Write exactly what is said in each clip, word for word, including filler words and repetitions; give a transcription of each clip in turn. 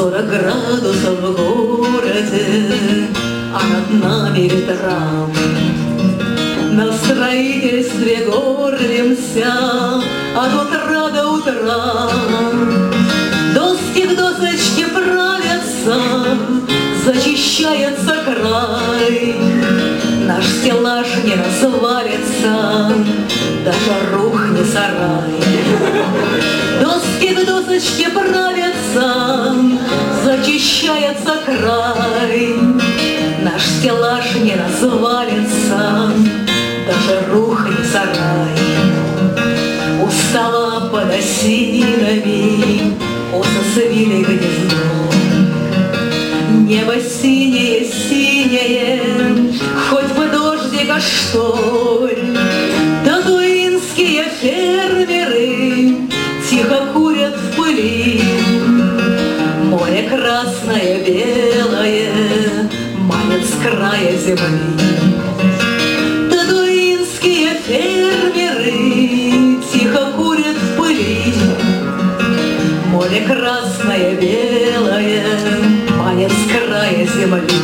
Сорок градусов в городе, а над нами ветра. На строительстве горбимся от утра до утра. Доски к досочке правятся, зачищается край. Наш стеллаж не развалится, даже рухнет сарай. Доски к досочке правятся, зачищается край. Наш стеллаж не развалится, даже рухнет сарай. Устала под осинами, осы свили гнездо. Небо синее, синее, хоть бы дождика что. Татуинские фермеры тихо курят в пыли. Море красное, белое манит с края земли. Татуинские фермеры тихо курят в пыли. Море красное, белое манит с края земли.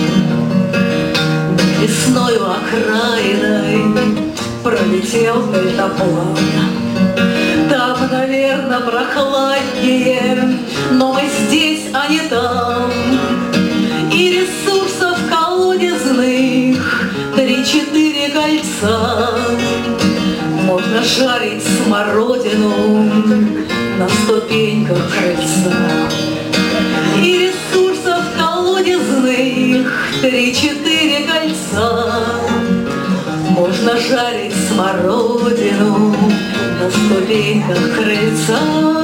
Над лесною окраиной пролетел дельтаплан. Там, наверное, прохладнее, но мы здесь, а не там. И ресурсов колодезных три-четыре кольца. Можно жарить смородину на ступеньках крыльца. И ресурсов колодезных три-четыре кольца. Можно жарить смородину на ступеньках крыльца.